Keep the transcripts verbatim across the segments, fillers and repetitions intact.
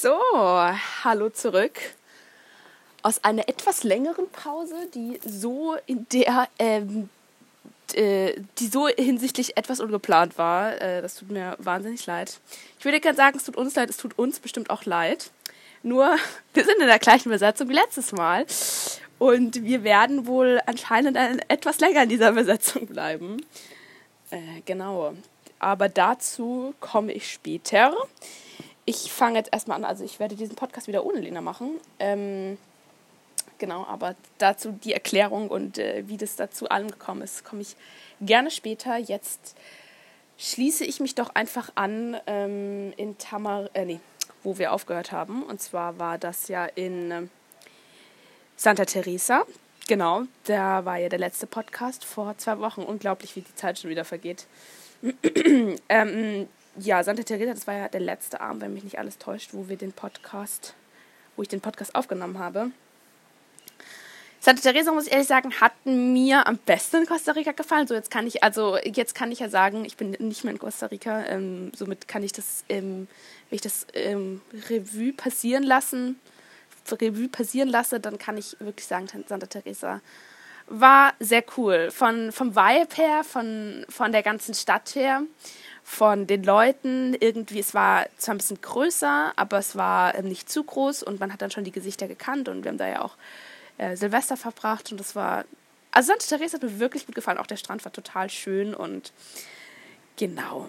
So, hallo zurück aus einer etwas längeren Pause, die so in der, ähm, äh, die so hinsichtlich etwas ungeplant war. Äh, das tut mir wahnsinnig leid. Ich würde gerne sagen, es tut uns leid, es tut uns bestimmt auch leid. Nur, wir sind in der gleichen Besetzung wie letztes Mal und wir werden wohl anscheinend etwas länger in dieser Besetzung bleiben. Äh, genau, aber dazu komme ich später. Ich fange jetzt erstmal an, also ich werde diesen Podcast wieder ohne Lena machen. Ähm, genau, aber dazu die Erklärung und äh, wie das dazu allem gekommen ist, komme ich gerne später. Jetzt schließe ich mich doch einfach an ähm, in Tamar, äh, nee, wo wir aufgehört haben. Und zwar war das ja in äh, Santa Teresa. Genau, da war ja der letzte Podcast vor zwei Wochen. Unglaublich, wie die Zeit schon wieder vergeht. ähm, Ja, Santa Teresa, das war ja der letzte Abend, wenn mich nicht alles täuscht, wo wir den Podcast, wo ich den Podcast aufgenommen habe. Santa Teresa, muss ich ehrlich sagen, hat mir am besten in Costa Rica gefallen. So, jetzt kann ich, also jetzt kann ich ja sagen, ich bin nicht mehr in Costa Rica, ähm, somit kann ich das, ähm, wenn ich das ähm, Revue passieren lassen, Revue passieren lasse, dann kann ich wirklich sagen, Santa Teresa war sehr cool. Von, vom Vibe her, von, von der ganzen Stadt her, von den Leuten, irgendwie, es war zwar ein bisschen größer, aber es war ähm, nicht zu groß und man hat dann schon die Gesichter gekannt und wir haben da ja auch äh, Silvester verbracht und das war, also Santa Teresa hat mir wirklich gut gefallen, auch der Strand war total schön und genau.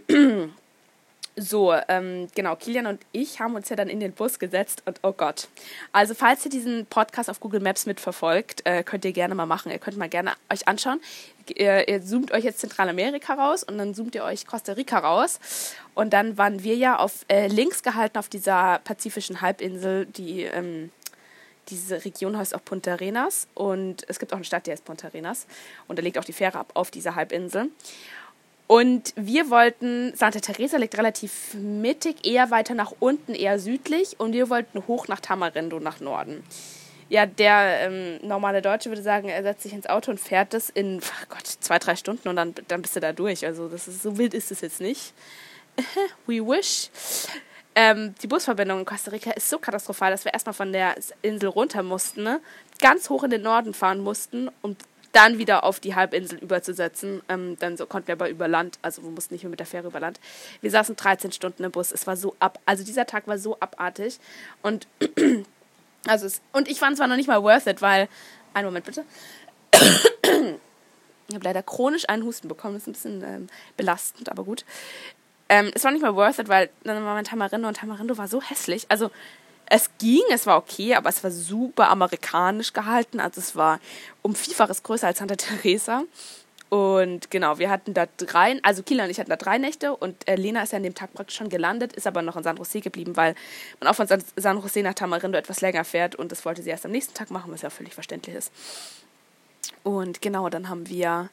So, ähm, genau, Kilian und ich haben uns ja dann in den Bus gesetzt und oh Gott. Also falls ihr diesen Podcast auf Google Maps mitverfolgt, äh, könnt ihr gerne mal machen. Ihr könnt mal gerne euch anschauen. Ihr, ihr zoomt euch jetzt Zentralamerika raus und dann zoomt ihr euch Costa Rica raus. Und dann waren wir ja auf äh, links gehalten auf dieser pazifischen Halbinsel, die, ähm, diese Region heißt auch Punta Arenas. Und es gibt auch eine Stadt, die heißt Punta Arenas. Und da liegt auch die Fähre ab auf dieser Halbinsel. Und wir wollten, Santa Teresa liegt relativ mittig, eher weiter nach unten, eher südlich. Und wir wollten hoch nach Tamarindo, nach Norden. Ja, der ähm, normale Deutsche würde sagen, er setzt sich ins Auto und fährt das in, oh Gott, zwei, drei Stunden und dann, dann bist du da durch. Also das ist, so wild ist es jetzt nicht. We wish. Ähm, die Busverbindung in Costa Rica ist so katastrophal, dass wir erstmal von der Insel runter mussten, ne? Ganz hoch in den Norden fahren mussten, um dann wieder auf die Halbinsel überzusetzen. Ähm, dann so konnten wir aber über Land, also wir mussten nicht mehr mit der Fähre über Land. Wir saßen dreizehn Stunden im Bus. Es war so ab, also dieser Tag war so abartig. Und, also es, und ich fand es war noch nicht mal worth it, weil, einen Moment bitte. Ich habe leider chronisch einen Husten bekommen, das ist ein bisschen ähm, belastend, aber gut. Ähm, es war nicht mal worth it, weil dann war mein Tamarindo und Tamarindo war so hässlich. Also es ging, es war okay, aber es war super amerikanisch gehalten. Also es war um Vielfaches größer als Santa Teresa. Und genau, wir hatten da drei, also Kila und ich hatten da drei Nächte und äh, Lena ist ja an dem Tag praktisch schon gelandet, ist aber noch in San Jose geblieben, weil man auch von San, San Jose nach Tamarindo etwas länger fährt und das wollte sie erst am nächsten Tag machen, was ja völlig verständlich ist. Und genau, dann haben wir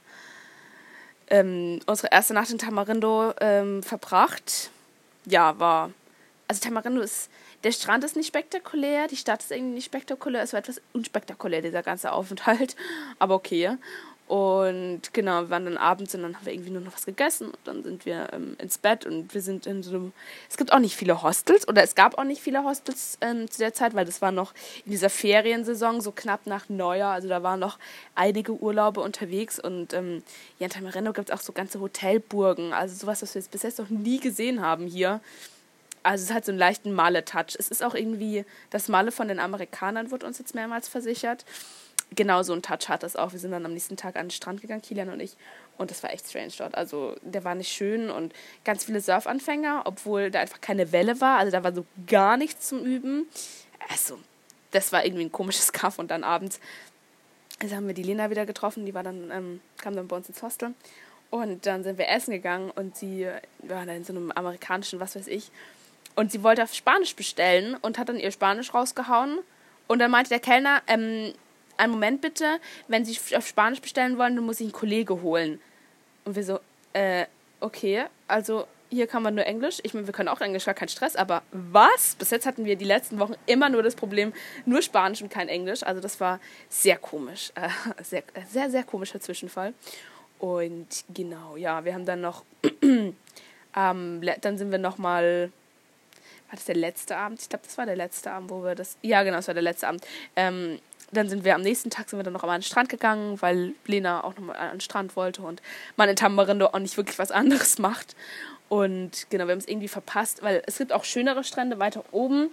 ähm, unsere erste Nacht in Tamarindo ähm, verbracht. Ja, war, also Tamarindo ist, der Strand ist nicht spektakulär, die Stadt ist irgendwie nicht spektakulär, es war etwas unspektakulär, dieser ganze Aufenthalt, aber okay. Und genau, wir waren dann abends und dann haben wir irgendwie nur noch was gegessen und dann sind wir ähm, ins Bett und wir sind in so einem, es gibt auch nicht viele Hostels oder es gab auch nicht viele Hostels ähm, zu der Zeit, weil das war noch in dieser Feriensaison so knapp nach Neujahr, also da waren noch einige Urlaube unterwegs und ähm, ja, in Tamarindo gibt es auch so ganze Hotelburgen, also sowas, was wir jetzt bis jetzt noch nie gesehen haben hier. Also es hat so einen leichten Male-Touch. Es ist auch irgendwie, das Male von den Amerikanern wurde uns jetzt mehrmals versichert. Genau so einen Touch hat das auch. Wir sind dann am nächsten Tag an den Strand gegangen, Kilian und ich. Und das war echt strange dort. Also der war nicht schön und ganz viele Surfanfänger, obwohl da einfach keine Welle war. Also da war so gar nichts zum Üben. Also das war irgendwie ein komisches Kaff. Und dann abends also haben wir die Lena wieder getroffen. Die war dann, ähm, kam dann bei uns ins Hostel. Und dann sind wir essen gegangen und sie war dann in so einem amerikanischen, was weiß ich, und sie wollte auf Spanisch bestellen und hat dann ihr Spanisch rausgehauen. Und dann meinte der Kellner, ähm, einen Moment bitte, wenn Sie auf Spanisch bestellen wollen, dann muss ich einen Kollege holen. Und wir so, äh, okay, also hier kann man nur Englisch. Ich meine, wir können auch Englisch, gar kein Stress, aber was? Bis jetzt hatten wir die letzten Wochen immer nur das Problem, nur Spanisch und kein Englisch. Also das war sehr komisch, äh, sehr, sehr, sehr komischer Zwischenfall. Und genau, ja, wir haben dann noch, ähm, dann sind wir nochmal war das der letzte Abend? Ich glaube, das war der letzte Abend, wo wir das, ja genau, das war der letzte Abend. Ähm, dann sind wir am nächsten Tag, sind wir dann noch einmal an den Strand gegangen, weil Lena auch nochmal an den Strand wollte und man in Tamarindo auch nicht wirklich was anderes macht. Und genau, wir haben es irgendwie verpasst, weil es gibt auch schönere Strände weiter oben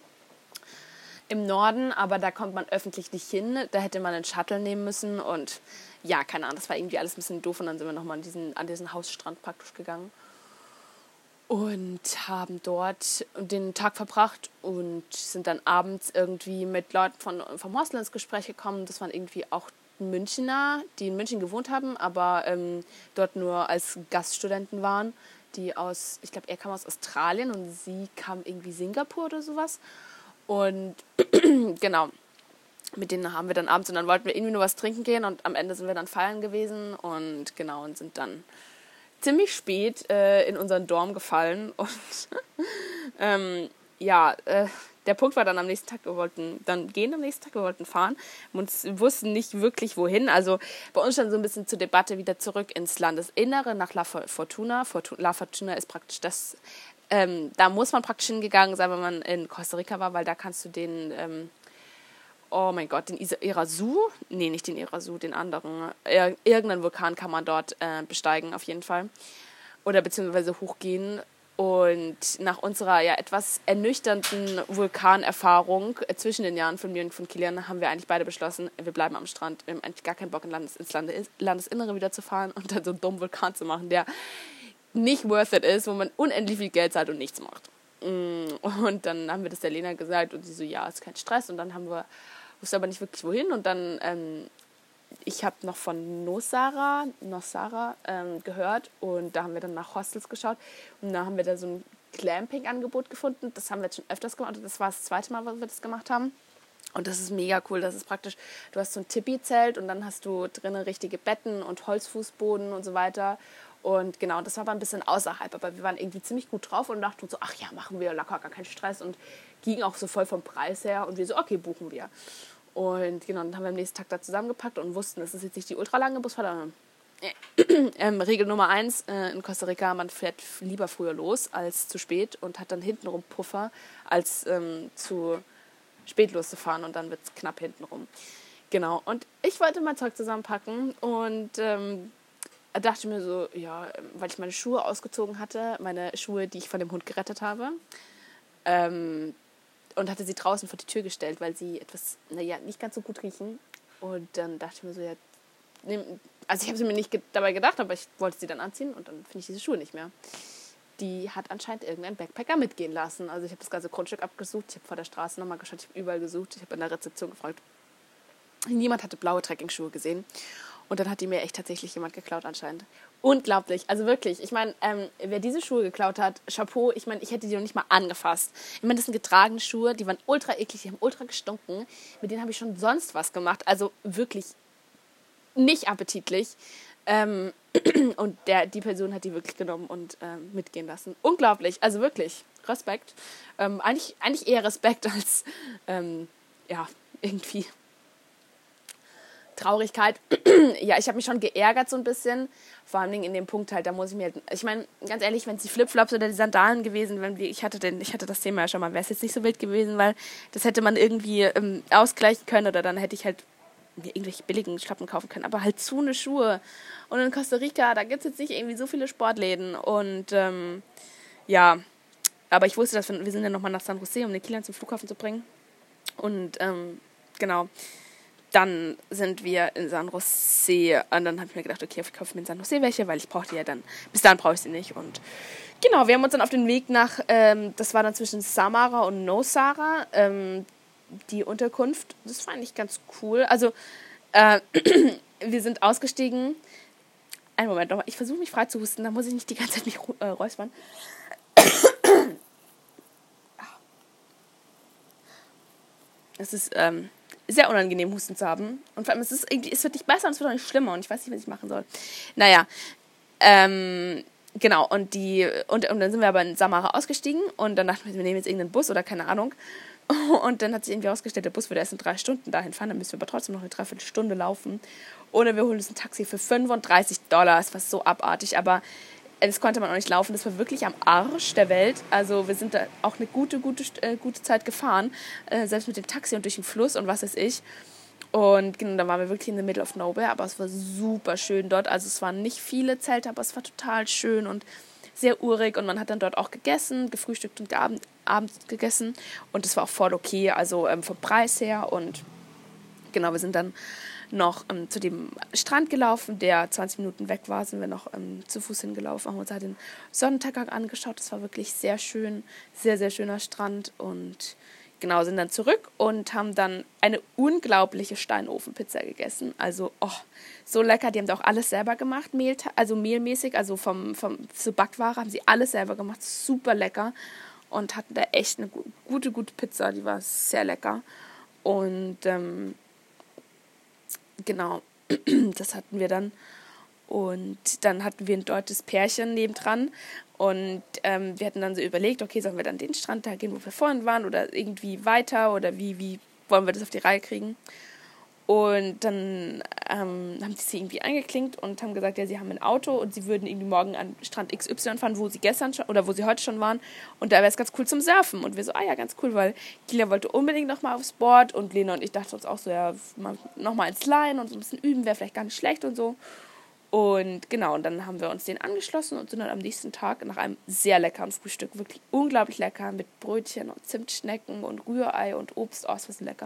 im Norden, aber da kommt man öffentlich nicht hin. Da hätte man einen Shuttle nehmen müssen und ja, keine Ahnung, das war irgendwie alles ein bisschen doof und dann sind wir nochmal an diesen, an diesen Hausstrand praktisch gegangen und haben dort den Tag verbracht und sind dann abends irgendwie mit Leuten von, vom Hostel ins Gespräch gekommen. Das waren irgendwie auch Münchner, die in München gewohnt haben, aber ähm, dort nur als Gaststudenten waren, die aus, ich glaube, er kam aus Australien und sie kam irgendwie Singapur oder sowas. Und genau, mit denen haben wir dann abends und dann wollten wir irgendwie nur was trinken gehen und am Ende sind wir dann feiern gewesen und genau, und sind dann ziemlich spät äh, in unseren Dorm gefallen und ähm, ja, äh, der Punkt war dann am nächsten Tag, wir wollten dann gehen am nächsten Tag, wir wollten fahren und wussten nicht wirklich wohin, also bei uns stand so ein bisschen zur Debatte wieder zurück ins Landesinnere nach La Fortuna. La Fortuna ist praktisch das, ähm, da muss man praktisch hingegangen sein, wenn man in Costa Rica war, weil da kannst du den, ähm, oh mein Gott, den Irazu, nee, nicht den Irazu, den anderen, Ir- irgendeinen Vulkan kann man dort äh, besteigen auf jeden Fall oder beziehungsweise hochgehen. Und nach unserer ja etwas ernüchternden Vulkanerfahrung äh, zwischen den Jahren von mir und von Kilian haben wir eigentlich beide beschlossen, wir bleiben am Strand. Wir haben eigentlich gar keinen Bock, in Landes, ins Landes, Landesinnere wieder zu fahren und dann so einen dummen Vulkan zu machen, der nicht worth it ist, wo man unendlich viel Geld zahlt und nichts macht. Und dann haben wir das der Lena gesagt und sie so, ja, ist kein Stress. Und dann haben wir, wusste aber nicht wirklich wohin. Und dann, ähm, ich habe noch von Nosara, Nosara ähm, gehört und da haben wir dann nach Hostels geschaut und da haben wir da so ein Glamping-Angebot gefunden. Das haben wir jetzt schon öfters gemacht und das war das zweite Mal, was wir das gemacht haben. Und das ist mega cool. Das ist praktisch, du hast so ein Tipi-Zelt und dann hast du drinnen richtige Betten und Holzfußboden und so weiter. Und genau, das war aber ein bisschen außerhalb, aber wir waren irgendwie ziemlich gut drauf und dachten so, ach ja, machen wir locker, gar keinen Stress und ging auch so voll vom Preis her und wir so, okay, buchen wir. Und genau, dann haben wir am nächsten Tag da zusammengepackt und wussten, das ist jetzt nicht die ultralange Busfahrt. ähm, Regel Nummer eins äh, in Costa Rica, man fährt lieber früher los als zu spät und hat dann hintenrum Puffer, als ähm, zu spät loszufahren und dann wird es knapp hintenrum. Genau, und ich wollte mein Zeug zusammenpacken und ähm, dachte mir so, ja, weil ich meine Schuhe ausgezogen hatte, meine Schuhe, die ich von dem Hund gerettet habe, ähm, und hatte sie draußen vor die Tür gestellt, weil sie etwas, naja, nicht ganz so gut riechen. Und dann dachte ich mir so, ja, nehm, also ich habe sie mir nicht ge- dabei gedacht, aber ich wollte sie dann anziehen und dann finde ich diese Schuhe nicht mehr. Die hat anscheinend irgendein Backpacker mitgehen lassen. Also ich habe das ganze Grundstück abgesucht, ich habe vor der Straße nochmal geschaut, ich habe überall gesucht, ich habe in der Rezeption gefragt. Niemand hatte blaue Trekkingschuhe gesehen. Und dann hat die mir echt tatsächlich jemand geklaut anscheinend. Unglaublich, also wirklich. Ich meine, ähm, wer diese Schuhe geklaut hat, Chapeau, ich meine, ich hätte die noch nicht mal angefasst. Ich meine, das sind getragene Schuhe, die waren ultra eklig, die haben ultra gestunken. Mit denen habe ich schon sonst was gemacht. Also wirklich nicht appetitlich. Ähm, und der, die Person hat die wirklich genommen und ähm, mitgehen lassen. Unglaublich, also wirklich, Respekt. Ähm, eigentlich, eigentlich eher Respekt als, ähm, ja, irgendwie Traurigkeit. Ja, ich habe mich schon geärgert so ein bisschen. Vor allem in dem Punkt halt, da muss ich mir halt, ich meine, ganz ehrlich, wenn es die Flipflops oder die Sandalen gewesen wären, ich hatte den, ich hatte das Thema ja schon mal, wäre es jetzt nicht so wild gewesen, weil das hätte man irgendwie ähm, ausgleichen können oder dann hätte ich halt mir irgendwelche billigen Schlappen kaufen können, aber halt zu eine Schuhe. Und in Costa Rica, da gibt es jetzt nicht irgendwie so viele Sportläden und ähm, ja, aber ich wusste, dass wir, wir sind ja nochmal nach San Jose, um den Kilian zum Flughafen zu bringen und ähm, genau, dann sind wir in San Jose und dann habe ich mir gedacht, okay, ich kaufe mir in San Jose welche, weil ich brauche die ja dann, bis dahin brauche ich sie nicht. Und genau, wir haben uns dann auf den Weg nach, ähm, das war dann zwischen Samara und Nosara, ähm, die Unterkunft. Das fand ich ganz cool. Also, äh, wir sind ausgestiegen. Einen Moment nochmal, ich versuche mich frei zu husten, da muss ich nicht die ganze Zeit mich äh, räuspern. Es ist, ähm, sehr unangenehm, Husten zu haben. Und vor allem, es, ist irgendwie, es wird nicht besser und es wird auch nicht schlimmer. Und ich weiß nicht, was ich machen soll. Naja, ähm, genau. Und, die, und, und dann sind wir aber in Samara ausgestiegen. Und dann dachten wir, wir nehmen jetzt irgendeinen Bus oder keine Ahnung. Und dann hat sich irgendwie ausgestellt, der Bus würde erst in drei Stunden dahin fahren. Dann müssen wir aber trotzdem noch eine Dreiviertelstunde laufen. Oder wir holen uns ein Taxi für fünfunddreißig Dollar. Das war so abartig. Aber das konnte man auch nicht laufen. Das war wirklich am Arsch der Welt. Also wir sind da auch eine gute, gute, äh, gute Zeit gefahren. Äh, selbst mit dem Taxi und durch den Fluss und was weiß ich. Und genau, da waren wir wirklich in the middle of nowhere. Aber es war super schön dort. Also es waren nicht viele Zelte, aber es war total schön und sehr urig. Und man hat dann dort auch gegessen, gefrühstückt und geabend, abends gegessen. Und es war auch voll okay, also ähm, vom Preis her. Und genau, wir sind dann noch ähm, zu dem Strand gelaufen, der zwanzig Minuten weg war, sind wir noch ähm, zu Fuß hingelaufen, haben uns halt den Sonnenuntergang angeschaut. Das war wirklich sehr schön, sehr, sehr schöner Strand und genau, sind dann zurück und haben dann eine unglaubliche Steinofenpizza gegessen. Also, oh, so lecker. Die haben da auch alles selber gemacht, Mehl, also mehlmäßig, also vom, vom zur Backware haben sie alles selber gemacht, super lecker und hatten da echt eine gute, gute Pizza, die war sehr lecker und ähm, genau, das hatten wir dann. Und dann hatten wir ein deutsches Pärchen nebendran. Und ähm, wir hatten dann so überlegt, okay, sollen wir dann den Strand da gehen, wo wir vorhin waren? Oder irgendwie weiter? Oder wie, wie wollen wir das auf die Reihe kriegen? Und dann ähm, haben die sie irgendwie eingeklinkt und haben gesagt, ja, sie haben ein Auto und sie würden irgendwie morgen an Strand X Y fahren, wo sie gestern schon oder wo sie heute schon waren. Und da wäre es ganz cool zum Surfen. Und wir so, ah ja, ganz cool, weil Kilian wollte unbedingt nochmal aufs Board und Lena und ich dachten uns auch so, ja, nochmal ins Leihen und so ein bisschen üben wäre vielleicht gar nicht schlecht und so. Und genau, und dann haben wir uns den angeschlossen und sind dann am nächsten Tag nach einem sehr leckeren Frühstück, wirklich unglaublich lecker, mit Brötchen und Zimtschnecken und Rührei und Obst, oh, was lecker,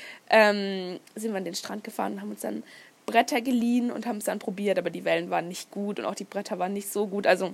ähm, sind wir an den Strand gefahren und haben uns dann Bretter geliehen und haben es dann probiert, aber die Wellen waren nicht gut und auch die Bretter waren nicht so gut. Also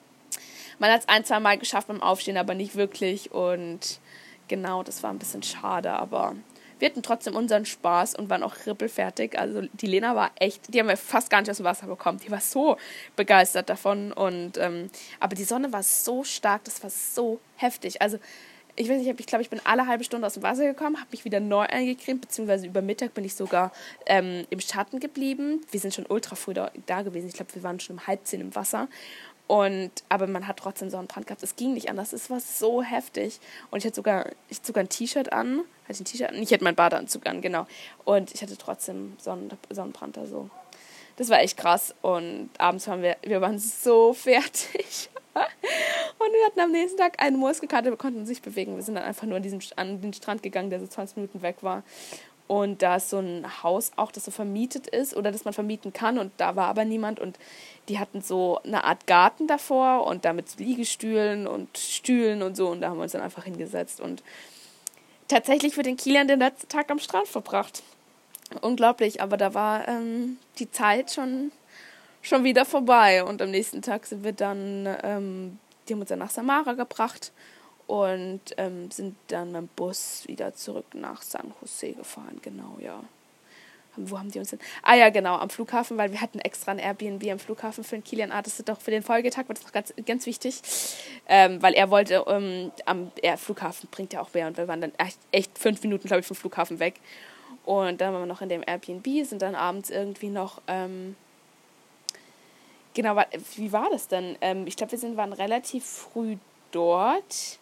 man hat es ein, zwei Mal geschafft beim Aufstehen, aber nicht wirklich und genau, das war ein bisschen schade, aber wir hatten trotzdem unseren Spaß und waren auch rippelfertig. Also die Lena war echt, die haben wir fast gar nicht aus dem Wasser bekommen. Die war so begeistert davon. Und ähm, aber die Sonne war so stark, das war so heftig. Also ich weiß nicht, ich glaube, ich bin alle halbe Stunde aus dem Wasser gekommen, habe mich wieder neu eingecremt, beziehungsweise über Mittag bin ich sogar ähm, im Schatten geblieben. Wir sind schon ultra früh da, da gewesen. Ich glaube, wir waren schon um halb zehn im Wasser. Und, aber man hat trotzdem Sonnenbrand gehabt. Es ging nicht anders. Es war so heftig. Und ich hatte sogar, ich hatte sogar ein T-Shirt an. Hatte ich ein T-Shirt an? Ich hatte meinen Badeanzug an, genau. Und ich hatte trotzdem Sonnen, Sonnenbrand da so. Das war echt krass. Und abends waren wir, wir waren so fertig. Und wir hatten am nächsten Tag eine Muskelkater, wir konnten uns nicht bewegen. Wir sind dann einfach nur an, diesem, an den Strand gegangen, der so zwanzig Minuten weg war. Und da ist so ein Haus auch, das so vermietet ist oder das man vermieten kann. Und da war aber niemand. Und die hatten so eine Art Garten davor und da mit Liegestühlen und Stühlen und so. Und da haben wir uns dann einfach hingesetzt. Und tatsächlich für den Kilian den letzten Tag am Strand verbracht. Unglaublich, aber da war ähm, die Zeit schon, schon wieder vorbei. Und am nächsten Tag sind wir dann, ähm, die haben uns dann nach Samara gebracht. Und ähm, sind dann mit dem Bus wieder zurück nach San Jose gefahren, genau, ja. Wo haben die uns denn? Ah ja, genau, am Flughafen, weil wir hatten extra ein Airbnb am Flughafen für den Kilian. Ah, das ist doch für den Folgetag, war das noch ganz, ganz wichtig. Ähm, weil er wollte, ähm, am er, Flughafen bringt ja auch mehr. Und wir waren dann echt, echt fünf Minuten, glaube ich, vom Flughafen weg. Und dann waren wir noch in dem Airbnb, sind dann abends irgendwie noch, ähm, genau, wie war das denn? Ähm, ich glaube, wir sind, waren relativ früh dort.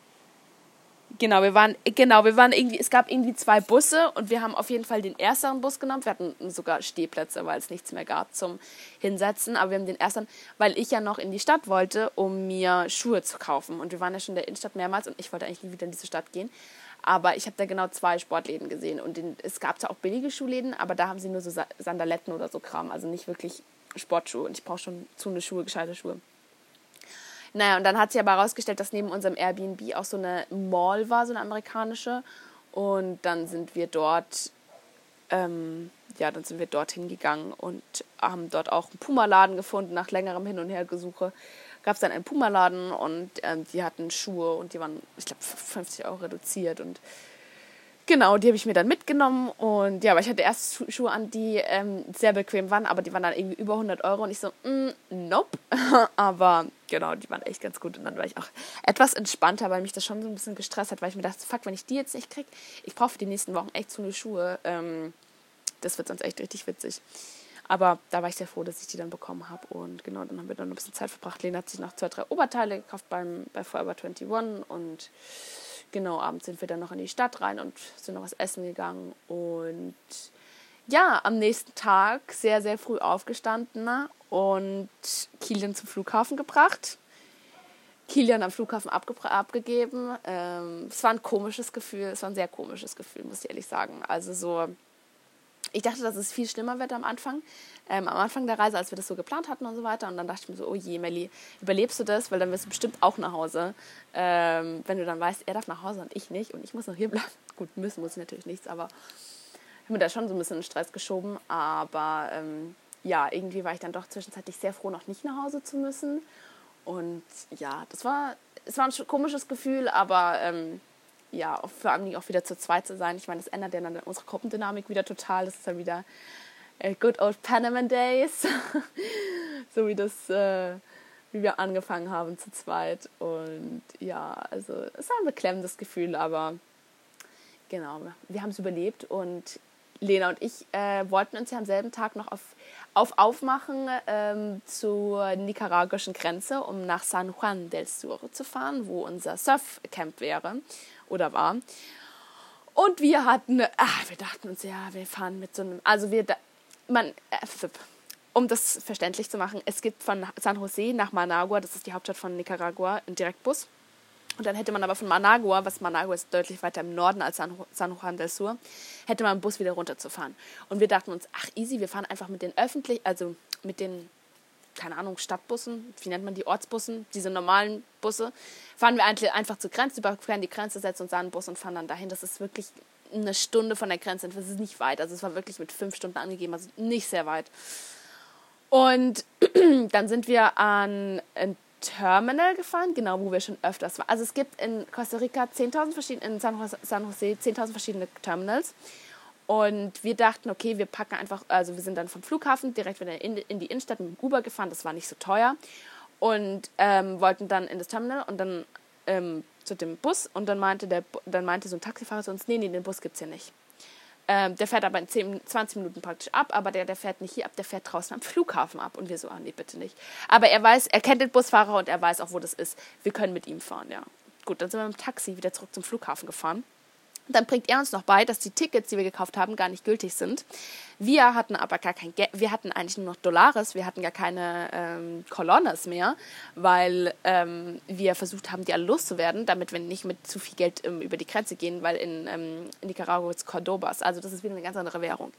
Genau, wir waren, genau, wir waren irgendwie, es gab irgendwie zwei Busse und wir haben auf jeden Fall den ersteren Bus genommen. Wir hatten sogar Stehplätze, weil es nichts mehr gab zum Hinsetzen. Aber wir haben den ersteren, weil ich ja noch in die Stadt wollte, um mir Schuhe zu kaufen. Und wir waren ja schon in der Innenstadt mehrmals und ich wollte eigentlich nie wieder in diese Stadt gehen. Aber ich habe da genau zwei Sportläden gesehen. Und den, es gab zwar auch billige Schuhläden, aber da haben sie nur so Sandaletten oder so Kram. Also nicht wirklich Sportschuhe. Und ich brauche schon zu eine Schuhe, gescheite Schuhe. Naja, und dann hat sich aber herausgestellt, dass neben unserem Airbnb auch so eine Mall war, so eine amerikanische. Und dann sind wir dort, ähm, ja, dann sind wir dorthin gegangen und haben dort auch einen Puma-Laden gefunden. Nach längerem Hin- und Hergesuche gab es dann einen Puma-Laden und ähm, die hatten Schuhe und die waren, ich glaube, fünfzig Euro reduziert. Und genau, die habe ich mir dann mitgenommen und ja, aber ich hatte erst Schuhe an, die ähm, sehr bequem waren, aber die waren dann irgendwie über hundert Euro und ich so, mm, nope, aber genau, die waren echt ganz gut und dann war ich auch etwas entspannter, weil mich das schon so ein bisschen gestresst hat, weil ich mir dachte, fuck, wenn ich die jetzt nicht kriege, ich brauche für die nächsten Wochen echt so eine Schuhe, ähm, das wird sonst echt richtig witzig. Aber da war ich sehr froh, dass ich die dann bekommen habe und genau, dann haben wir dann ein bisschen Zeit verbracht. Lena hat sich noch zwei, drei Oberteile gekauft beim, bei Forever einundzwanzig und genau, abends sind wir dann noch in die Stadt rein und sind noch was essen gegangen und ja, am nächsten Tag sehr, sehr früh aufgestanden und Kilian zum Flughafen gebracht. Kilian am Flughafen abge- abgegeben. Ähm, es war ein komisches Gefühl, es war ein sehr komisches Gefühl, muss ich ehrlich sagen. Also so, ich dachte, dass es viel schlimmer wird am Anfang. Ähm, am Anfang der Reise, als wir das so geplant hatten und so weiter. Und dann dachte ich mir so, oh je, Melli, überlebst du das? Weil dann wirst du bestimmt auch nach Hause. Ähm, wenn du dann weißt, er darf nach Hause und ich nicht und ich muss noch hier bleiben. Gut, müssen muss ich natürlich nichts, aber ich habe mir da schon so ein bisschen in Stress geschoben. Aber ähm, ja, irgendwie war ich dann doch zwischenzeitlich sehr froh, noch nicht nach Hause zu müssen. Und ja, das war, es war ein komisches Gefühl, aber ähm, ja, vor allem auch wieder zu zweit zu sein. Ich meine, das ändert ja dann unsere Gruppendynamik wieder total. Das ist dann wieder äh, good old Panaman Days. So wie das, äh, wie wir angefangen haben zu zweit. Und ja, also es war ein beklemmendes Gefühl, aber genau, wir haben es überlebt. Und Lena und ich äh, wollten uns ja am selben Tag noch auf, auf aufmachen ähm, zur nicaraguischen Grenze, um nach San Juan del Sur zu fahren, wo unser Surfcamp wäre oder war. Und wir hatten, ach, wir dachten uns, ja, wir fahren mit so einem, also wir, man, äh, um das verständlich zu machen, es gibt von San Jose nach Managua, das ist die Hauptstadt von Nicaragua, einen Direktbus. Und dann hätte man aber von Managua, was Managua ist deutlich weiter im Norden als San, San Juan del Sur, hätte man einen Bus wieder runterzufahren. Und wir dachten uns, ach easy, wir fahren einfach mit den öffentlich, also mit den, keine Ahnung, Stadtbussen, wie nennt man die, Ortsbussen, diese normalen Busse, fahren wir einfach zur Grenze, überqueren die Grenze, setzen uns an einen Bus und fahren dann dahin. Das ist wirklich eine Stunde von der Grenze, das ist nicht weit, also es war wirklich mit fünf Stunden angegeben, also nicht sehr weit. Und dann sind wir an ein Terminal gefahren, genau, wo wir schon öfters waren. Also es gibt in Costa Rica zehntausend verschiedene, in San Jose, San Jose zehntausend verschiedene Terminals. Und wir dachten, okay, wir packen einfach, also wir sind dann vom Flughafen direkt wieder in, in die Innenstadt mit dem Uber gefahren, das war nicht so teuer. Und ähm, wollten dann in das Terminal und dann ähm, zu dem Bus. Und dann meinte, der, dann meinte so ein Taxifahrer zu uns, nee, nee, den Bus gibt's hier nicht. Ähm, der fährt aber in zehn, zwanzig Minuten praktisch ab, aber der, der fährt nicht hier ab, der fährt draußen am Flughafen ab. Und wir so, ah nee, bitte nicht. Aber er weiß, er kennt den Busfahrer und er weiß auch, wo das ist. Wir können mit ihm fahren, ja. Gut, dann sind wir mit dem Taxi wieder zurück zum Flughafen gefahren. Dann bringt er uns noch bei, dass die Tickets, die wir gekauft haben, gar nicht gültig sind. Wir hatten aber gar kein Geld, wir hatten eigentlich nur noch Dollares, wir hatten gar keine ähm, Colones mehr, weil ähm, wir versucht haben, die alle loszuwerden, damit wir nicht mit zu viel Geld ähm, über die Grenze gehen, weil in, ähm, in Nicaragua ist Cordobas, also das ist wieder eine ganz andere Währung.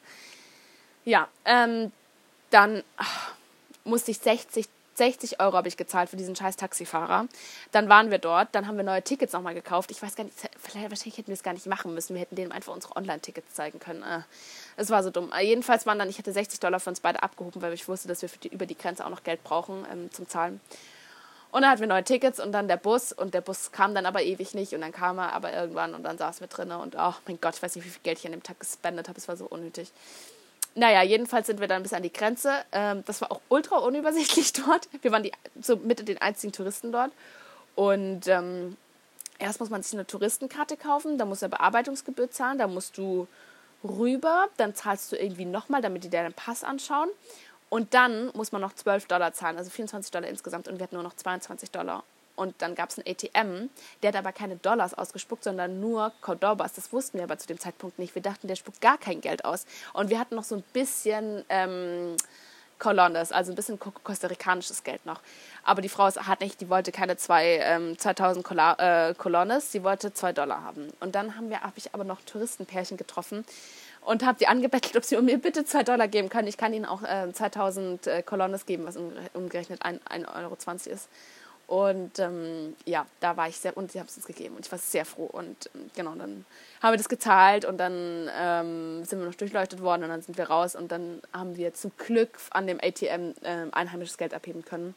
Ja, ähm, dann ach, musste ich sechzig Euro habe ich gezahlt für diesen scheiß Taxifahrer. Dann waren wir dort, dann haben wir neue Tickets nochmal gekauft. Ich weiß gar nicht, vielleicht, wahrscheinlich hätten wir es gar nicht machen müssen. Wir hätten denen einfach unsere Online-Tickets zeigen können. Das war so dumm. Jedenfalls waren dann, ich hatte sechzig Dollar für uns beide abgehoben, weil ich wusste, dass wir für die, über die Grenze auch noch Geld brauchen ähm, zum Zahlen. Und dann hatten wir neue Tickets und dann der Bus. Und der Bus kam dann aber ewig nicht. Und dann kam er aber irgendwann und dann saßen wir drin. Und oh mein Gott, ich weiß nicht, wie viel Geld ich an dem Tag gespendet habe. Es war so unnötig. Naja, jedenfalls sind wir dann bis an die Grenze. Ähm, das war auch ultra unübersichtlich dort. Wir waren die, so mit den einzigen Touristen dort. Und ähm, erst muss man sich eine Touristenkarte kaufen, da musst du eine Bearbeitungsgebühr zahlen, da musst du rüber, dann zahlst du irgendwie nochmal, damit die dir deinen Pass anschauen. Und dann muss man noch zwölf Dollar zahlen, also vierundzwanzig Dollar insgesamt. Und wir hatten nur noch zweiundzwanzig Dollar. Und dann gab es einen A T M, der hat aber keine Dollars ausgespuckt, sondern nur Cordobas. Das wussten wir aber zu dem Zeitpunkt nicht. Wir dachten, der spuckt gar kein Geld aus. Und wir hatten noch so ein bisschen ähm, Colones, also ein bisschen kostarikanisches Geld noch. Aber die Frau hat nicht, die wollte keine zwei, ähm, zweitausend Cola, äh, Colones, sie wollte zwei Dollar haben. Und dann haben wir, habe ich aber noch Touristenpärchen getroffen und habe die angebettelt, ob sie mir bitte zwei Dollar geben können. Ich kann ihnen auch äh, zweitausend äh, Colones geben, was umgerechnet ein Euro zwanzig ist. Und ähm, ja, da war ich sehr, und sie haben es uns gegeben und ich war sehr froh. Und ähm, genau, dann haben wir das gezahlt und dann ähm, sind wir noch durchleuchtet worden und dann sind wir raus und dann haben wir zum Glück an dem A T M äh, einheimisches Geld abheben können.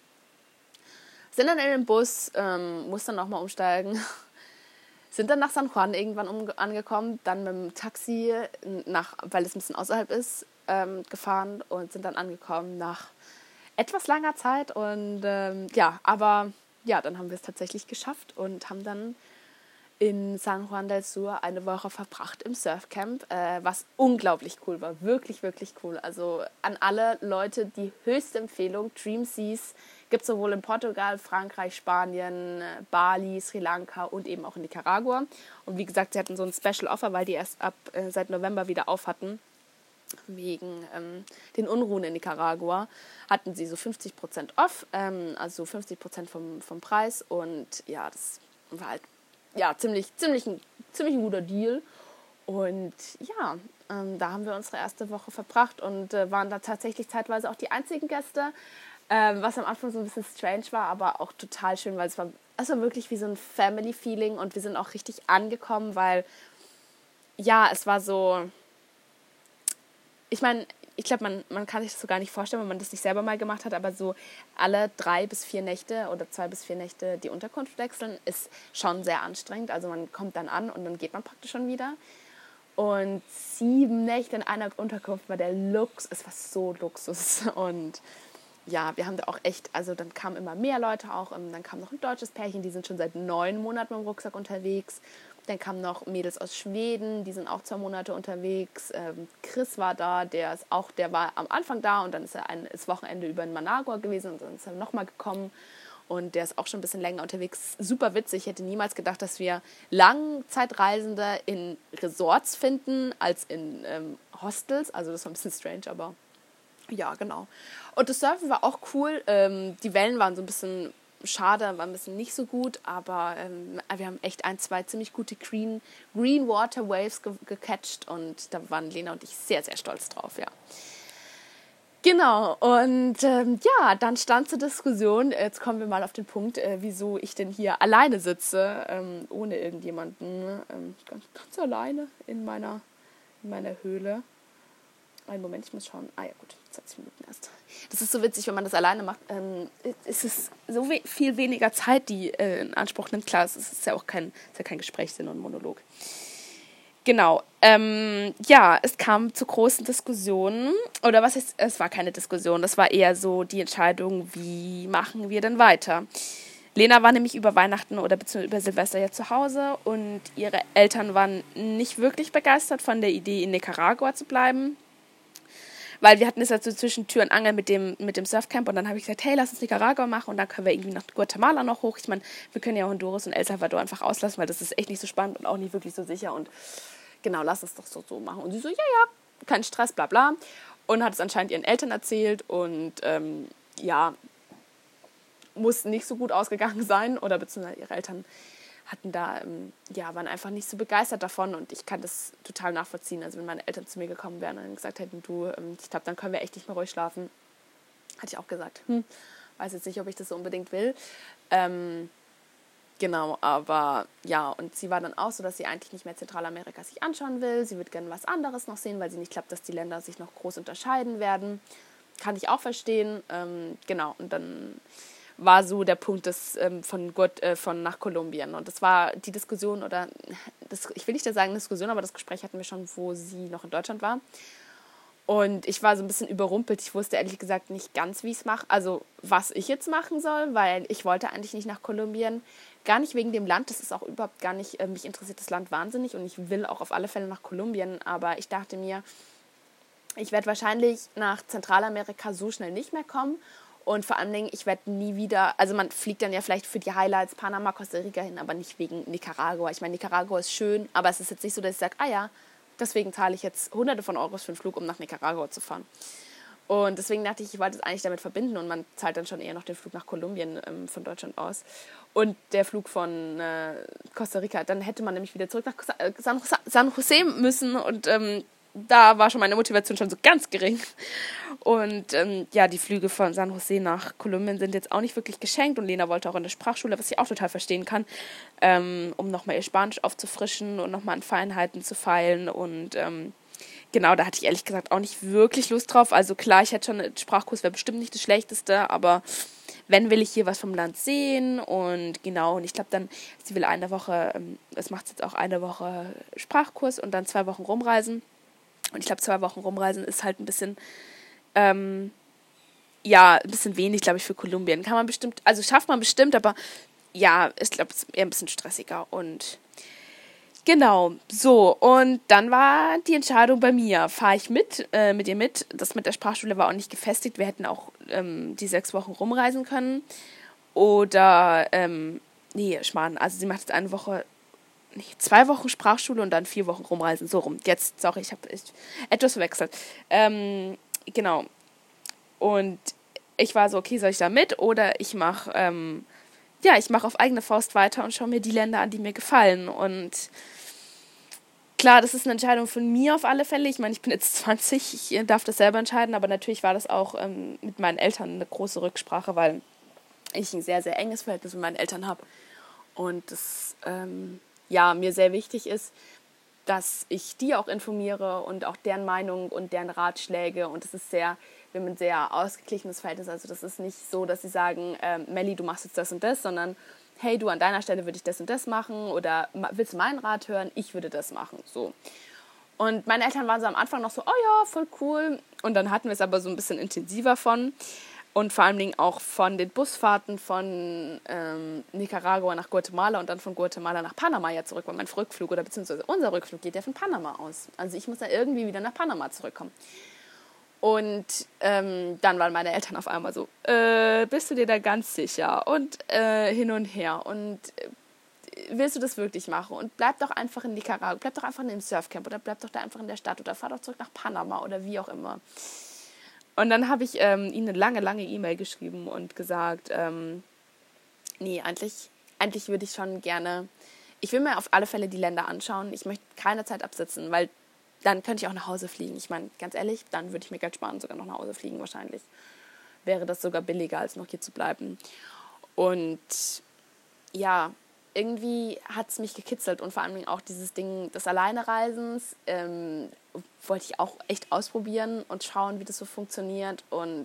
Sind dann in den Bus, ähm, mussten dann nochmal umsteigen, sind dann nach San Juan irgendwann um, angekommen, dann mit dem Taxi, nach, weil es ein bisschen außerhalb ist, ähm, gefahren und sind dann angekommen nach etwas langer Zeit und ähm, ja, aber ja, dann haben wir es tatsächlich geschafft und haben dann in San Juan del Sur eine Woche verbracht im Surfcamp, äh, was unglaublich cool war, wirklich, wirklich cool. Also an alle Leute die höchste Empfehlung, Dream Seas gibt es sowohl in Portugal, Frankreich, Spanien, Bali, Sri Lanka und eben auch in Nicaragua. Und wie gesagt, sie hatten so ein Special Offer, weil die erst ab äh, seit November wieder auf hatten. wegen ähm, den Unruhen in Nicaragua, hatten sie so fünfzig Prozent off, ähm, also fünfzig Prozent vom, vom Preis. Und ja, das war halt ja, ziemlich, ziemlich, ein, ziemlich ein guter Deal. Und ja, ähm, da haben wir unsere erste Woche verbracht und äh, waren da tatsächlich zeitweise auch die einzigen Gäste, ähm, was am Anfang so ein bisschen strange war, aber auch total schön, weil es war, es war wirklich wie so ein Family-Feeling und wir sind auch richtig angekommen, weil ja, es war so, ich meine, ich glaube, man, man kann sich das so gar nicht vorstellen, wenn man das nicht selber mal gemacht hat, aber so alle drei bis vier Nächte oder zwei bis vier Nächte die Unterkunft wechseln, ist schon sehr anstrengend. Also man kommt dann an und dann geht man praktisch schon wieder. Und sieben Nächte in einer Unterkunft war der Lux, es war so Luxus. Und ja, wir haben da auch echt, also dann kamen immer mehr Leute auch, dann kam noch ein deutsches Pärchen, die sind schon seit neun Monaten mit dem Rucksack unterwegs. Dann kamen noch Mädels aus Schweden, die sind auch zwei Monate unterwegs. Ähm, Chris war da, der ist auch, der war am Anfang da und dann ist er ein ist Wochenende über in Managua gewesen und dann ist er nochmal gekommen. Und der ist auch schon ein bisschen länger unterwegs. Super witzig. Ich hätte niemals gedacht, dass wir Langzeitreisende in Resorts finden, als in ähm, Hostels. Also das war ein bisschen strange, aber ja, genau. Und das Surfen war auch cool. Ähm, die Wellen waren so ein bisschen schade, war ein bisschen nicht so gut, aber ähm, wir haben echt ein, zwei ziemlich gute Green, Green Water Waves ge- gecatcht und da waren Lena und ich sehr, sehr stolz drauf, ja. Genau, und ähm, ja, dann stand zur Diskussion, jetzt kommen wir mal auf den Punkt, äh, wieso ich denn hier alleine sitze, ähm, ohne irgendjemanden, ähm, ganz, ganz alleine in meiner, in meiner Höhle. Einen Moment, ich muss schauen. Ah ja, gut, zwanzig Minuten erst. Das ist so witzig, wenn man das alleine macht. Ähm, es ist so we- viel weniger Zeit, die äh, in Anspruch nimmt. Klar, es ist ja auch kein, ist ja kein Gespräch, sondern ein Monolog. Genau. Ähm, ja, es kam zu großen Diskussionen. Oder was ist, es war keine Diskussion, das war eher so die Entscheidung, wie machen wir denn weiter? Lena war nämlich über Weihnachten oder beziehungsweise über Silvester ja zu Hause und ihre Eltern waren nicht wirklich begeistert von der Idee, in Nicaragua zu bleiben. Weil wir hatten es halt so zwischen Tür und Angel mit dem, mit dem Surfcamp und dann habe ich gesagt, hey, lass uns Nicaragua machen und dann können wir irgendwie nach Guatemala noch hoch. Ich meine, wir können ja Honduras und El Salvador einfach auslassen, weil das ist echt nicht so spannend und auch nicht wirklich so sicher und genau, lass uns doch so, so machen. Und sie so, ja, ja, kein Stress, bla bla. Und hat es anscheinend ihren Eltern erzählt und ähm, ja, muss nicht so gut ausgegangen sein oder beziehungsweise ihre Eltern hatten da, ähm, ja, waren einfach nicht so begeistert davon und ich kann das total nachvollziehen. Also wenn meine Eltern zu mir gekommen wären und gesagt hätten, du, ähm, ich glaube, dann können wir echt nicht mehr ruhig schlafen, hatte ich auch gesagt, hm, weiß jetzt nicht, ob ich das so unbedingt will. Ähm, genau, aber ja, und sie war dann auch so, dass sie eigentlich nicht mehr Zentralamerika sich anschauen will. Sie wird gerne was anderes noch sehen, weil sie nicht glaubt, dass die Länder sich noch groß unterscheiden werden. Kann ich auch verstehen. Ähm, genau, und dann war so der Punkt des, ähm, von, Gott, äh, von nach Kolumbien. Und das war die Diskussion, oder das, ich will nicht sagen Diskussion, aber das Gespräch hatten wir schon, wo sie noch in Deutschland war. Und ich war so ein bisschen überrumpelt. Ich wusste ehrlich gesagt nicht ganz, wie ich es mache. Also was ich jetzt machen soll, weil ich wollte eigentlich nicht nach Kolumbien. Gar nicht wegen dem Land, das ist auch überhaupt gar nicht, äh, mich interessiert das Land wahnsinnig und ich will auch auf alle Fälle nach Kolumbien. Aber ich dachte mir, ich werde wahrscheinlich nach Zentralamerika so schnell nicht mehr kommen. Und vor allen Dingen, ich werde nie wieder, also man fliegt dann ja vielleicht für die Highlights Panama, Costa Rica hin, aber nicht wegen Nicaragua. Ich meine, Nicaragua ist schön, aber es ist jetzt nicht so, dass ich sage, ah ja, deswegen zahle ich jetzt hunderte von Euros für einen Flug, um nach Nicaragua zu fahren. Und deswegen dachte ich, ich wollte es eigentlich damit verbinden und man zahlt dann schon eher noch den Flug nach Kolumbien ähm, von Deutschland aus. Und der Flug von äh, Costa Rica, dann hätte man nämlich wieder zurück nach San, San Jose müssen und ähm, da war schon meine Motivation schon so ganz gering. Und ähm, ja, die Flüge von San Jose nach Kolumbien sind jetzt auch nicht wirklich geschenkt. Und Lena wollte auch in der Sprachschule, was ich auch total verstehen kann, ähm, um nochmal ihr Spanisch aufzufrischen und nochmal an Feinheiten zu feilen. Und ähm, genau, da hatte ich ehrlich gesagt auch nicht wirklich Lust drauf. Also klar, ich hätte schon einen Sprachkurs, wäre bestimmt nicht das Schlechteste, aber wenn, will ich hier was vom Land sehen. Und genau, und ich glaube dann, sie will eine Woche, ähm, es macht jetzt auch eine Woche Sprachkurs und dann zwei Wochen rumreisen. Und ich glaube, zwei Wochen rumreisen ist halt ein bisschen, ähm, ja, ein bisschen wenig, glaube ich, für Kolumbien. Kann man bestimmt, also schafft man bestimmt, aber ja, ich glaube, es ist eher ein bisschen stressiger. Und genau, so. Und dann war die Entscheidung bei mir. Fahre ich mit, äh, mit ihr mit? Das mit der Sprachschule war auch nicht gefestigt. Wir hätten auch ähm, die sechs Wochen rumreisen können. Oder, ähm, nee, Schmarrn. Also sie macht jetzt eine Woche nee, zwei Wochen Sprachschule und dann vier Wochen rumreisen. So rum. Jetzt, sorry, ich habe etwas verwechselt. Ähm, genau. Und ich war so, okay, soll ich da mit? Oder ich mache, ähm, ja, ich mache auf eigene Faust weiter und schaue mir die Länder an, die mir gefallen. Und klar, das ist eine Entscheidung von mir auf alle Fälle. Ich meine, ich bin jetzt zwanzig, ich darf das selber entscheiden, aber natürlich war das auch ähm, mit meinen Eltern eine große Rücksprache, weil ich ein sehr, sehr enges Verhältnis mit meinen Eltern habe. Und das, ähm, ja, mir sehr wichtig ist, dass ich die auch informiere und auch deren Meinung und deren Ratschläge. Und das ist sehr, wir haben ein sehr ausgeglichenes Verhältnis. Also das ist nicht so, dass sie sagen, ähm, Melli, du machst jetzt das und das, sondern hey, du, an deiner Stelle würde ich das und das machen oder willst du meinen Rat hören? Ich würde das machen, so. Und meine Eltern waren so am Anfang noch so, oh ja, voll cool. Und dann hatten wir es aber so ein bisschen intensiver von. Und vor allen Dingen auch von den Busfahrten von ähm, Nicaragua nach Guatemala und dann von Guatemala nach Panama ja zurück, weil mein Rückflug oder beziehungsweise unser Rückflug geht ja von Panama aus. Also ich muss da irgendwie wieder nach Panama zurückkommen. Und ähm, dann waren meine Eltern auf einmal so, äh, bist du dir da ganz sicher? Und äh, hin und her. Und äh, willst du das wirklich machen? Und bleib doch einfach in Nicaragua, bleib doch einfach in dem Surfcamp oder bleib doch da einfach in der Stadt oder fahr doch zurück nach Panama oder wie auch immer. Und dann habe ich ähm, ihnen eine lange, lange E-Mail geschrieben und gesagt, ähm, nee, eigentlich, eigentlich würde ich schon gerne, ich will mir auf alle Fälle die Länder anschauen. Ich möchte keine Zeit absitzen, weil dann könnte ich auch nach Hause fliegen. Ich meine, ganz ehrlich, dann würde ich mir Geld sparen, sogar noch nach Hause fliegen wahrscheinlich. Wäre das sogar billiger, als noch hier zu bleiben. Und ja, irgendwie hat es mich gekitzelt und vor allem auch dieses Ding des Alleinereisens ähm, wollte ich auch echt ausprobieren und schauen, wie das so funktioniert. Und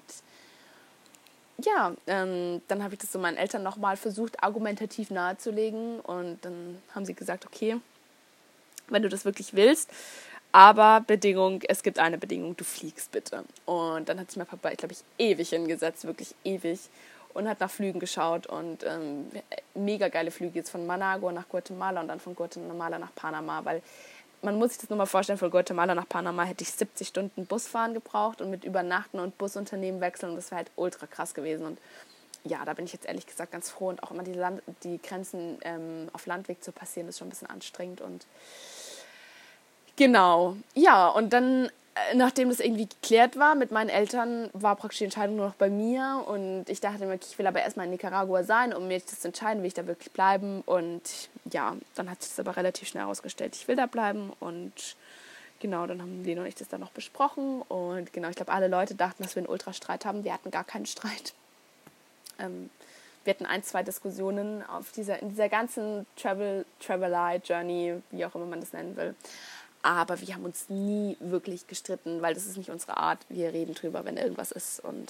ja, ähm, dann habe ich das so meinen Eltern nochmal versucht, argumentativ nahezulegen. Und dann haben sie gesagt, okay, wenn du das wirklich willst, aber Bedingung, es gibt eine Bedingung, du fliegst bitte. Und dann hat sich mein Papa, glaube ich, ewig hingesetzt, wirklich ewig, und hat nach Flügen geschaut und ähm, mega geile Flüge jetzt von Managua nach Guatemala und dann von Guatemala nach Panama, weil man muss sich das nur mal vorstellen, von Guatemala nach Panama hätte ich siebzig Stunden Busfahren gebraucht und mit Übernachten und Busunternehmen wechseln und das wäre halt ultra krass gewesen. Und ja, da bin ich jetzt ehrlich gesagt ganz froh und auch immer die, Land- die Grenzen ähm, auf Landweg zu passieren, ist schon ein bisschen anstrengend und genau, ja, und dann, nachdem das irgendwie geklärt war mit meinen Eltern, war praktisch die Entscheidung nur noch bei mir und ich dachte mir, ich will aber erstmal in Nicaragua sein, um mir das zu entscheiden, will ich da wirklich bleiben und ja, dann hat sich das aber relativ schnell herausgestellt, ich will da bleiben und genau, dann haben Lena und ich das dann noch besprochen und genau, ich glaube, alle Leute dachten, dass wir einen Ultrastreit haben, wir hatten gar keinen Streit. Ähm, wir hatten ein, zwei Diskussionen auf dieser, in dieser ganzen Travel, Travelei, Journey, wie auch immer man das nennen will. Aber wir haben uns nie wirklich gestritten, weil das ist nicht unsere Art. Wir reden drüber, wenn irgendwas ist. Und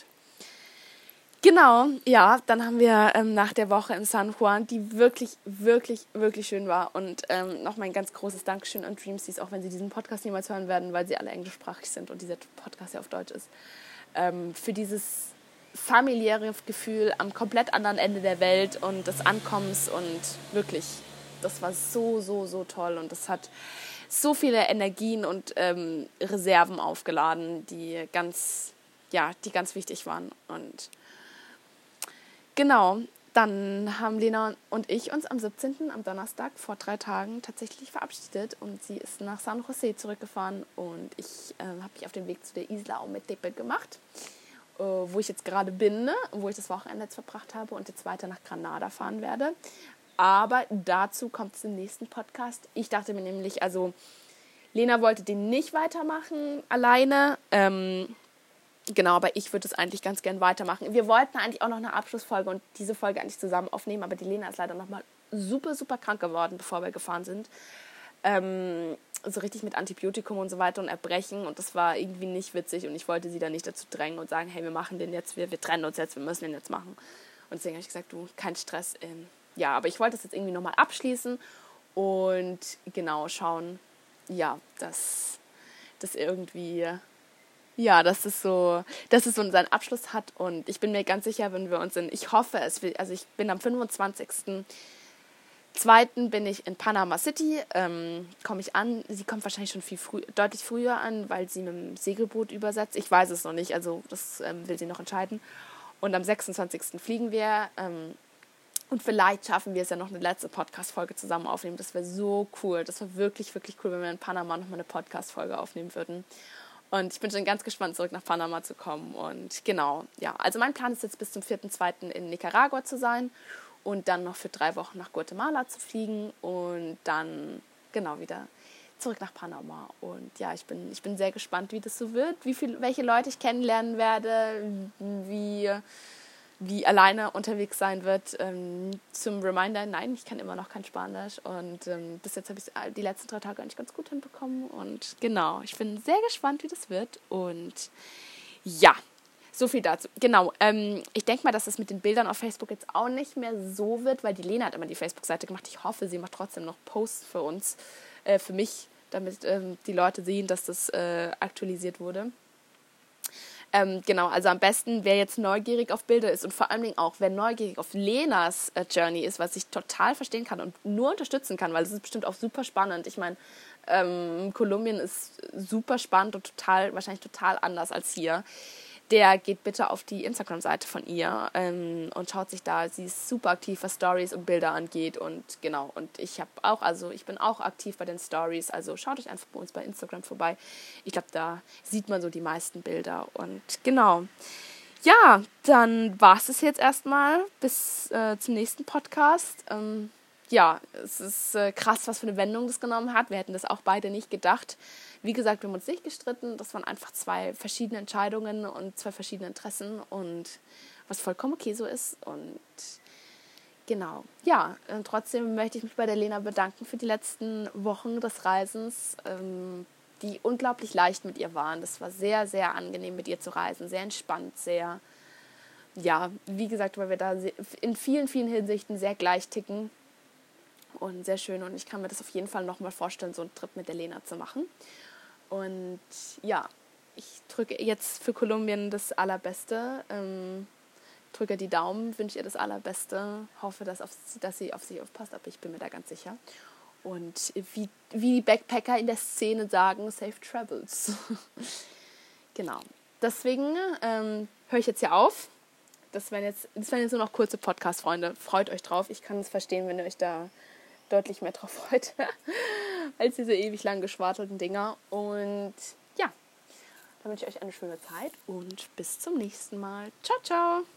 genau, ja, dann haben wir ähm, nach der Woche in San Juan, die wirklich, wirklich, wirklich schön war. Und ähm, noch mein ganz großes Dankeschön an Dreamseas, auch wenn sie diesen Podcast niemals hören werden, weil sie alle englischsprachig sind und dieser Podcast ja auf Deutsch ist, ähm, für dieses familiäre Gefühl am komplett anderen Ende der Welt und des Ankommens. Und wirklich, das war so, so, so toll. Und das hat so viele Energien und ähm, Reserven aufgeladen, die ganz, ja, die ganz wichtig waren. Und genau, dann haben Lena und ich uns am siebzehnten am Donnerstag vor drei Tagen tatsächlich verabschiedet und sie ist nach San Jose zurückgefahren und ich äh, habe mich auf den Weg zu der Isla Ometepe gemacht, äh, wo ich jetzt gerade bin, ne? Wo ich das Wochenende jetzt verbracht habe und jetzt weiter nach Granada fahren werde. Aber dazu kommt es im nächsten Podcast. Ich dachte mir nämlich, also Lena wollte den nicht weitermachen alleine. Ähm, genau, aber ich würde es eigentlich ganz gern weitermachen. Wir wollten eigentlich auch noch eine Abschlussfolge und diese Folge eigentlich zusammen aufnehmen, aber die Lena ist leider nochmal super, super krank geworden, bevor wir gefahren sind. Ähm, so richtig mit Antibiotikum und so weiter und Erbrechen und das war irgendwie nicht witzig und ich wollte sie dann nicht dazu drängen und sagen, hey, wir machen den jetzt, wir, wir trennen uns jetzt, wir müssen den jetzt machen. Und deswegen habe ich gesagt, du, kein Stress, ähm, ja, aber ich wollte das jetzt irgendwie nochmal abschließen und genau schauen, ja, dass das irgendwie, ja, dass es so, dass es so seinen Abschluss hat und ich bin mir ganz sicher, wenn wir uns in, ich hoffe es, will, also ich bin am fünfundzwanzigsten zweiten bin ich in Panama City, ähm, komme ich an, sie kommt wahrscheinlich schon viel früh, deutlich früher an, weil sie mit dem Segelboot übersetzt, ich weiß es noch nicht, also das ähm, will sie noch entscheiden und am sechsundzwanzigsten fliegen wir, ähm, Und vielleicht schaffen wir es ja noch eine letzte Podcast-Folge zusammen aufnehmen. Das wäre so cool. Das wäre wirklich, wirklich cool, wenn wir in Panama noch mal eine Podcast-Folge aufnehmen würden. Und ich bin schon ganz gespannt, zurück nach Panama zu kommen. Und genau, ja. Also mein Plan ist jetzt bis zum vierten zweiten in Nicaragua zu sein und dann noch für drei Wochen nach Guatemala zu fliegen und dann genau wieder zurück nach Panama. Und ja, ich bin, ich bin sehr gespannt, wie das so wird, wie viel, welche Leute ich kennenlernen werde, wie... wie alleine unterwegs sein wird. Ähm, zum Reminder, nein, ich kann immer noch kein Spanisch und ähm, bis jetzt habe ich die letzten drei Tage eigentlich ganz gut hinbekommen und genau, ich bin sehr gespannt, wie das wird und ja, so viel dazu. Genau, ähm, ich denke mal, dass das mit den Bildern auf Facebook jetzt auch nicht mehr so wird, weil die Lena hat immer die Facebook-Seite gemacht. Ich hoffe, sie macht trotzdem noch Posts für uns, äh, für mich, damit ähm, die Leute sehen, dass das äh, aktualisiert wurde. Ähm, genau, also am besten, wer jetzt neugierig auf Bilder ist und vor allen Dingen auch, wer neugierig auf Lenas äh, Journey ist, was ich total verstehen kann und nur unterstützen kann, weil es ist bestimmt auch super spannend. Ich meine, ähm, Kolumbien ist super spannend und total, wahrscheinlich total anders als hier. Der geht bitte auf die Instagram-Seite von ihr ähm, und schaut sich da, sie ist super aktiv, was Stories und Bilder angeht und genau, und ich habe auch, also ich bin auch aktiv bei den Stories, also schaut euch einfach bei uns bei Instagram vorbei. Ich glaube, da sieht man so die meisten Bilder und genau. Ja, dann war es das jetzt erstmal bis äh, zum nächsten Podcast. Ähm, ja, es ist äh, krass, was für eine Wendung das genommen hat. Wir hätten das auch beide nicht gedacht. Wie gesagt, wir haben uns nicht gestritten. Das waren einfach zwei verschiedene Entscheidungen und zwei verschiedene Interessen und was vollkommen okay so ist. Und genau, ja, und trotzdem möchte ich mich bei der Lena bedanken für die letzten Wochen des Reisens, ähm, die unglaublich leicht mit ihr waren. Das war sehr, sehr angenehm, mit ihr zu reisen, sehr entspannt, sehr, ja, wie gesagt, weil wir da in vielen, vielen Hinsichten sehr gleich ticken. Und sehr schön und ich kann mir das auf jeden Fall nochmal vorstellen, so einen Trip mit der Lena zu machen. Und ja, ich drücke jetzt für Kolumbien das Allerbeste, ähm, drücke die Daumen, wünsche ihr das Allerbeste, hoffe, dass, auf, dass sie auf sich aufpasst, aber ich bin mir da ganz sicher. Und wie, wie die Backpacker in der Szene sagen, safe travels. Genau, deswegen ähm, höre ich jetzt hier auf. Das wären jetzt, das wären jetzt nur noch kurze Podcast-Freunde. Freut euch drauf, ich kann es verstehen, wenn ihr euch da deutlich mehr drauf freut, als diese ewig lang geschwartelten Dinger. Und ja, dann wünsche ich euch eine schöne Zeit und bis zum nächsten Mal. Ciao, ciao!